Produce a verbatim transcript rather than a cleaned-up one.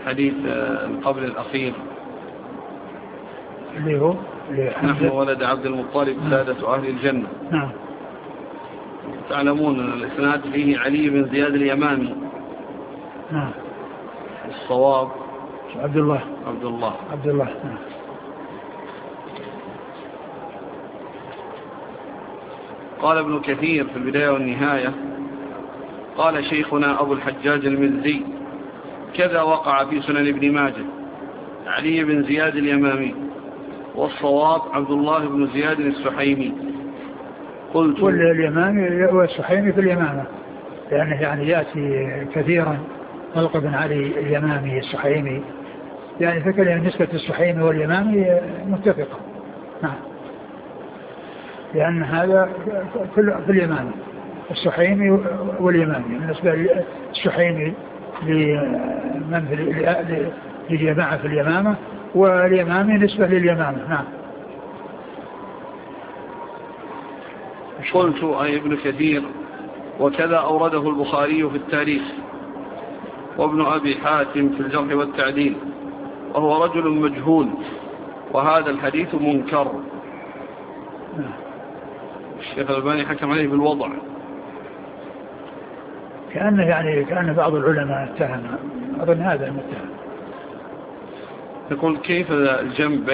الحديث قبل الأخير اللي هو نحن ولد عبد المطلب سادة أهل الجنة. نعم. تعلمون أن الإسناد فيه علي بن زياد اليمامي. نعم. الصواب عبد الله عبد الله عبد الله نعم. قال ابن كثير في البداية والنهاية قال شيخنا أبو الحجاج المزي كذا وقع في سنن ابن ماجه علي بن زياد اليمامي والصواب عبد الله بن زياد السحيمي. قلت واليمامي والسحيمي في اليمامة لأنه يعني يأتي كثيرا طلق بن علي اليمامي السحيمي يعني فكرة نسبة السحيمي واليمامي متفقة. نعم. لأن هذا في اليمامة السحيمي واليمامي بالنسبة للسحيمي لمن في لجماعة في اليمامة واليمامي نسبة لليمامة. نعم. قلت أي ابن كثير وكذا أورده البخاري في التاريخ وابن أبي حاتم في الجرح والتعديل وهو رجل مجهول وهذا الحديث منكر. الشيخ الألباني حكم عليه بالوضع كأنه يعني كأن بعض العلماء اتهم أظن هذا المتهم. يقول كيف الجنب